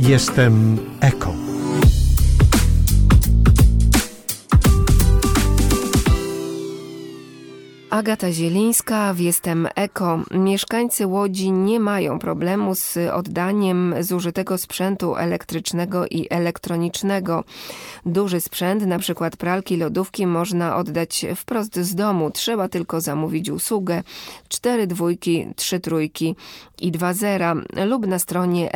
Jestem eko. Agata Zielińska w Jestem Eko. Mieszkańcy Łodzi nie mają problemu z oddaniem zużytego sprzętu elektrycznego i elektronicznego. Duży sprzęt, np. pralki, lodówki, można oddać wprost z domu. Trzeba tylko zamówić usługę 4 dwójki, 3 trójki i 2 zera lub na stronie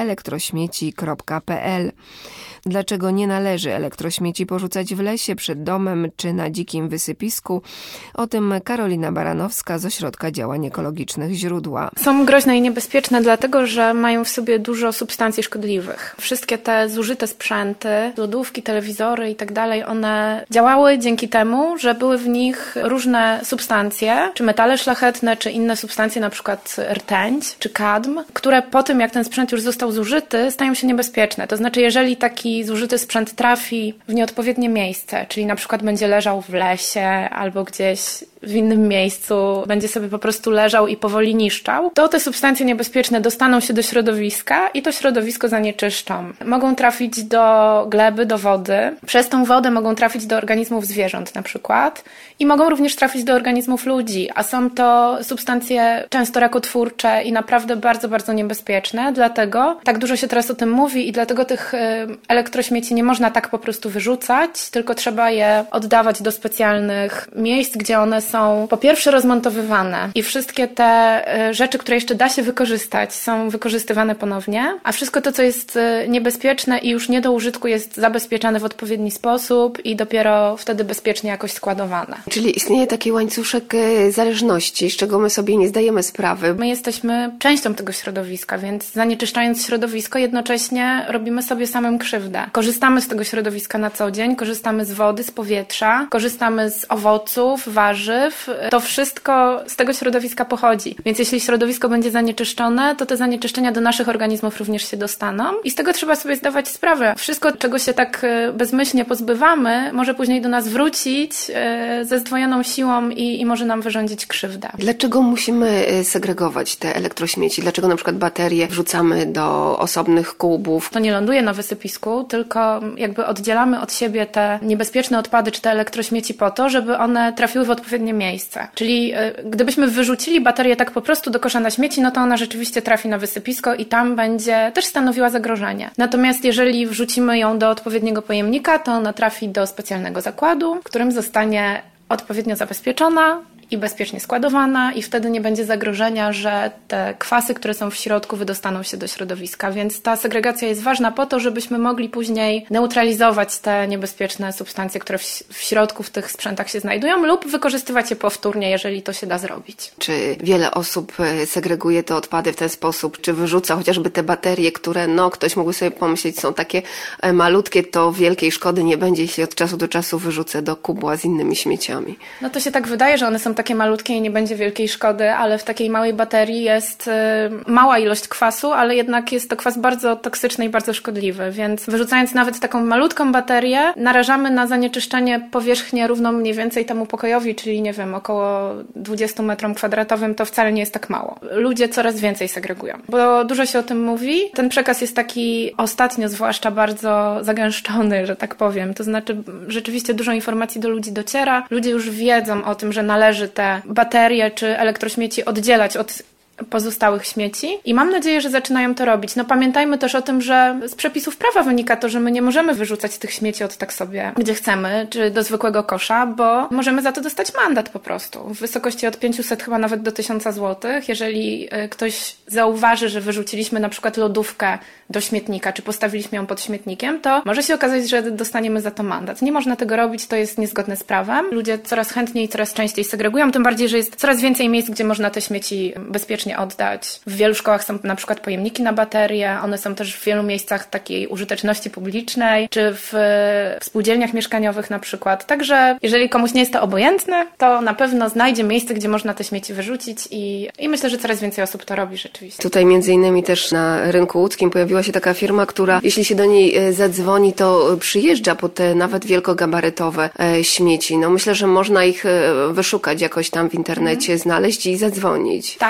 elektrośmieci.pl. Dlaczego nie należy elektrośmieci porzucać w lesie, przed domem czy na dzikim wysypisku? O tym Karolina Baranowska z Ośrodka Działań Ekologicznych Źródła. Są groźne i niebezpieczne dlatego, że mają w sobie dużo substancji szkodliwych. Wszystkie te zużyte sprzęty, lodówki, telewizory i tak dalej, one działały dzięki temu, że były w nich różne substancje, czy metale szlachetne, czy inne substancje, na przykład rtęć, czy kadm, które po tym, jak ten sprzęt już został zużyty, stają się niebezpieczne. To znaczy, jeżeli taki zużyty sprzęt trafi w nieodpowiednie miejsce, czyli na przykład będzie leżał w lesie albo gdzieś w innym miejscu, będzie sobie po prostu leżał i powoli niszczał, to te substancje niebezpieczne dostaną się do środowiska i to środowisko zanieczyszczą. Mogą trafić do gleby, do wody. Przez tą wodę mogą trafić do organizmów zwierząt na przykład i mogą również trafić do organizmów ludzi, a są to substancje często rakotwórcze i naprawdę bardzo, bardzo niebezpieczne. Dlatego tak dużo się teraz o tym mówi i dlatego tych elektrośmieci nie można tak po prostu wyrzucać, tylko trzeba je oddawać do specjalnych miejsc, gdzie one są po pierwsze rozmontowywane i wszystkie te rzeczy, które jeszcze da się wykorzystać, są wykorzystywane ponownie, a wszystko to, co jest niebezpieczne i już nie do użytku, jest zabezpieczane w odpowiedni sposób i dopiero wtedy bezpiecznie jakoś składowane. Czyli istnieje taki łańcuszek zależności, z czego my sobie nie zdajemy sprawy. My jesteśmy częścią tego środowiska, więc zanieczyszczając środowisko, jednocześnie robimy sobie samym krzywdę. Korzystamy z tego środowiska na co dzień, korzystamy z wody, z powietrza, korzystamy z owoców, warzyw. To wszystko z tego środowiska pochodzi. Więc jeśli środowisko będzie zanieczyszczone, to te zanieczyszczenia do naszych organizmów również się dostaną i z tego trzeba sobie zdawać sprawę. Wszystko, czego się tak bezmyślnie pozbywamy, może później do nas wrócić ze zdwojoną siłą i może nam wyrządzić krzywdę. Dlaczego musimy segregować te elektrośmieci? Dlaczego na przykład baterie wrzucamy do osobnych kubów? To nie ląduje na wysypisku, tylko jakby oddzielamy od siebie te niebezpieczne odpady czy te elektrośmieci po to, żeby one trafiły w odpowiednie miejsce. Czyli gdybyśmy wyrzucili baterię tak po prostu do kosza na śmieci, no to ona rzeczywiście trafi na wysypisko i tam będzie też stanowiła zagrożenie. Natomiast jeżeli wrzucimy ją do odpowiedniego pojemnika, to ona trafi do specjalnego zakładu, w którym zostanie odpowiednio zabezpieczona i bezpiecznie składowana i wtedy nie będzie zagrożenia, że te kwasy, które są w środku, wydostaną się do środowiska. Więc ta segregacja jest ważna po to, żebyśmy mogli później neutralizować te niebezpieczne substancje, które w środku w tych sprzętach się znajdują lub wykorzystywać je powtórnie, jeżeli to się da zrobić. Czy wiele osób segreguje te odpady w ten sposób? Czy wyrzuca chociażby te baterie, które ktoś mógłby sobie pomyśleć, są takie malutkie, to wielkiej szkody nie będzie, jeśli od czasu do czasu wyrzucę do kubła z innymi śmieciami? No to się tak wydaje, że one są takie malutkie i nie będzie wielkiej szkody, ale w takiej małej baterii jest mała ilość kwasu, ale jednak jest to kwas bardzo toksyczny i bardzo szkodliwy, więc wyrzucając nawet taką malutką baterię, narażamy na zanieczyszczenie powierzchnię równą mniej więcej temu pokojowi, czyli nie wiem, około 20 metrom kwadratowym, to wcale nie jest tak mało. Ludzie coraz więcej segregują, bo dużo się o tym mówi. Ten przekaz jest taki ostatnio zwłaszcza bardzo zagęszczony, że tak powiem. To znaczy rzeczywiście dużo informacji do ludzi dociera. Ludzie już wiedzą o tym, że należy te baterie czy elektrośmieci oddzielać od pozostałych śmieci i mam nadzieję, że zaczynają to robić. No pamiętajmy też o tym, że z przepisów prawa wynika to, że my nie możemy wyrzucać tych śmieci od tak sobie, gdzie chcemy, czy do zwykłego kosza, bo możemy za to dostać mandat po prostu w wysokości od 500 chyba nawet do 1000 zł. Jeżeli ktoś zauważy, że wyrzuciliśmy na przykład lodówkę do śmietnika, czy postawiliśmy ją pod śmietnikiem, to może się okazać, że dostaniemy za to mandat. Nie można tego robić, to jest niezgodne z prawem. Ludzie coraz chętniej i coraz częściej segregują, tym bardziej, że jest coraz więcej miejsc, gdzie można te śmieci bezpiecznie oddać. W wielu szkołach są na przykład pojemniki na baterie, one są też w wielu miejscach takiej użyteczności publicznej, czy w spółdzielniach mieszkaniowych na przykład. Także jeżeli komuś nie jest to obojętne, to na pewno znajdzie miejsce, gdzie można te śmieci wyrzucić i myślę, że coraz więcej osób to robi rzeczywiście. Tutaj między innymi też na rynku łódzkim pojawiła się taka firma, która jeśli się do niej zadzwoni, to przyjeżdża po te nawet wielkogabarytowe śmieci. No myślę, że można ich wyszukać jakoś tam w internecie, znaleźć i zadzwonić. Tak, rzeczywiście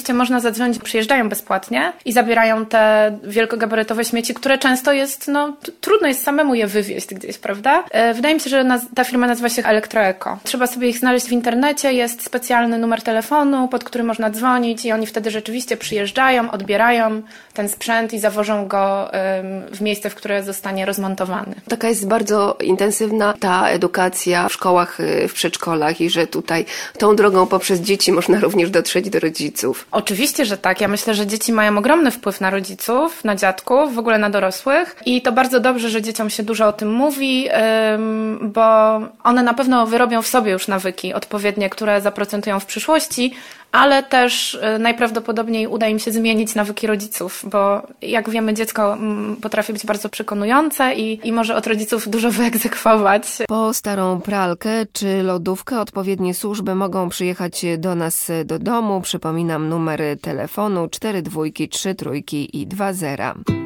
rzeczywiście można zadzwonić, przyjeżdżają bezpłatnie i zabierają te wielkogabarytowe śmieci, które często jest, trudno jest samemu je wywieźć gdzieś, prawda? Wydaje mi się, że ta firma nazywa się Elektroeko. Trzeba sobie ich znaleźć w internecie, jest specjalny numer telefonu, pod który można dzwonić i oni wtedy rzeczywiście przyjeżdżają, odbierają ten sprzęt i zawożą go w miejsce, w które zostanie rozmontowany. Taka jest bardzo intensywna ta edukacja w szkołach, w przedszkolach i że tutaj tą drogą poprzez dzieci można również dotrzeć do rodziców. Oczywiście, że tak. Ja myślę, że dzieci mają ogromny wpływ na rodziców, na dziadków, w ogóle na dorosłych i to bardzo dobrze, że dzieciom się dużo o tym mówi, bo one na pewno wyrobią w sobie już nawyki odpowiednie, które zaprocentują w przyszłości, ale też najprawdopodobniej uda im się zmienić nawyki rodziców, bo jak wiemy, dziecko potrafi być bardzo przekonujące i może od rodziców dużo wyegzekwować. Po starą pralkę czy lodówkę odpowiednie służby mogą przyjechać do nas do domu. Przypominam numery telefonu 42 33 i 20.